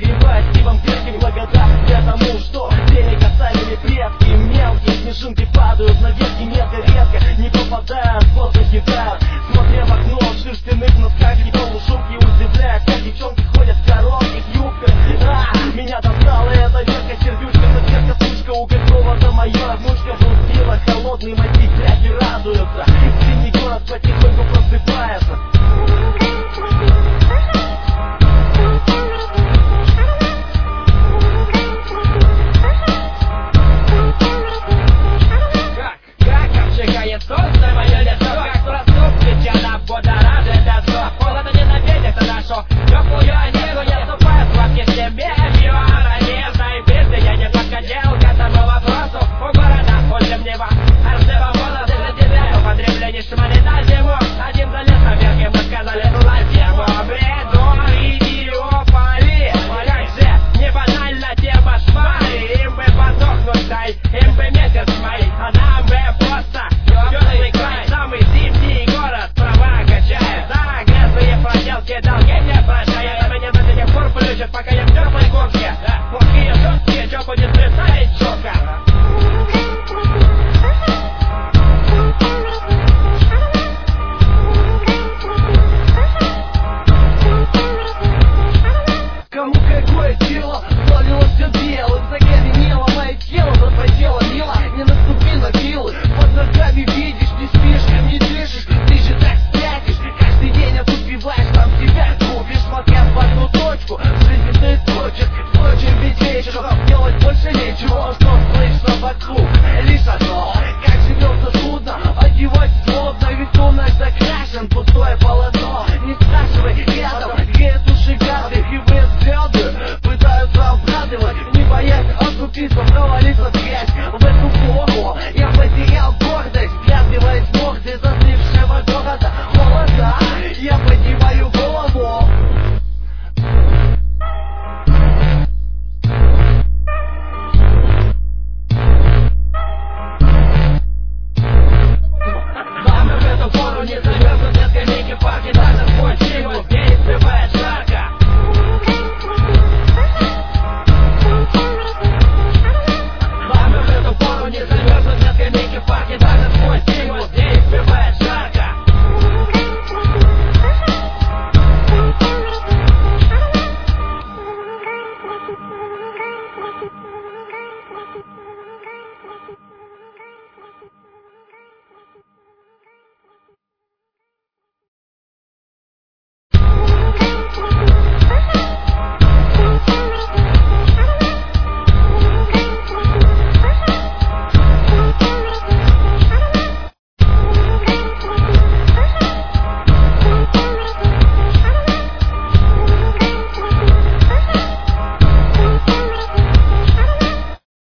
согревает и вампирских благодарность этому, что денег оставили предки. Мелкие снежинки падают на ветки мелко, редко не попадают, воздух кидают. Смотря в окно, в шерстяных носках и полушубки удивляет, как девчонки ходят в коротких юбках. Меня достала эта ветка, сердючка, соседка, сучка, у какого-то майора внучка врубила холодный мотив, пряди радуются. Синий город потихоньку просыпается. Как обжигает солнце мое лицо, как проступки, она будоражит лицо. Холода ненавидит нашу теплую одежду, я ступаю в сладкий себе. Организм и пизды, я не подходил к этому вопросу. У города у зимнего аршива волосы разделяю употребление шмали на зиму. Один залез наверх, и мы сказали злозему. Бреду, идиополи, как же не банально тема шмали. Им бы подохнуть, дай, им бы месяц май, а нам бы просто тёплый край. Самый зимний город, права качает. За грязные проделки долги не прощает. А меня до сих пор плющит, пока я